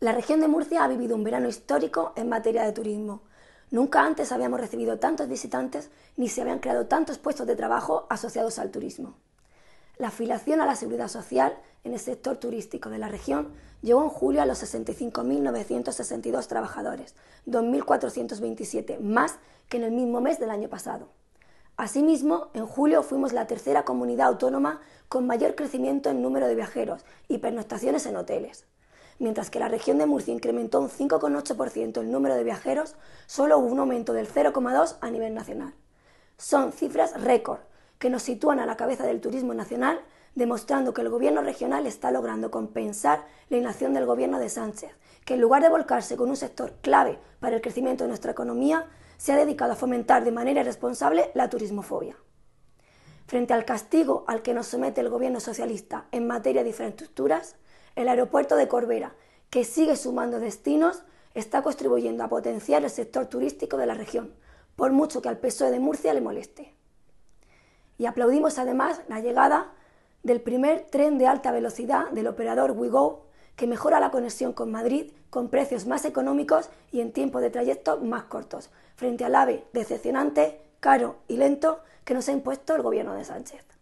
La región de Murcia ha vivido un verano histórico en materia de turismo. Nunca antes habíamos recibido tantos visitantes ni se habían creado tantos puestos de trabajo asociados al turismo. La afiliación a la Seguridad Social en el sector turístico de la región llegó en julio a los 65.962 trabajadores, 2.427 más que en el mismo mes del año pasado. Asimismo, en julio fuimos la tercera comunidad autónoma con mayor crecimiento en número de viajeros y pernoctaciones en hoteles. Mientras que la región de Murcia incrementó un 5,8% el número de viajeros, solo hubo un aumento del 0,2% a nivel nacional. Son cifras récord que nos sitúan a la cabeza del turismo nacional, demostrando que el gobierno regional está logrando compensar la inacción del gobierno de Sánchez, que en lugar de volcarse con un sector clave para el crecimiento de nuestra economía, se ha dedicado a fomentar de manera irresponsable la turismofobia. Frente al castigo al que nos somete el gobierno socialista en materia de infraestructuras, el aeropuerto de Corbera, que sigue sumando destinos, está contribuyendo a potenciar el sector turístico de la región, por mucho que al PSOE de Murcia le moleste. Y aplaudimos además la llegada del primer tren de alta velocidad del operador WeGo, que mejora la conexión con Madrid con precios más económicos y en tiempo de trayecto más cortos, frente al AVE decepcionante, caro y lento que nos ha impuesto el gobierno de Sánchez.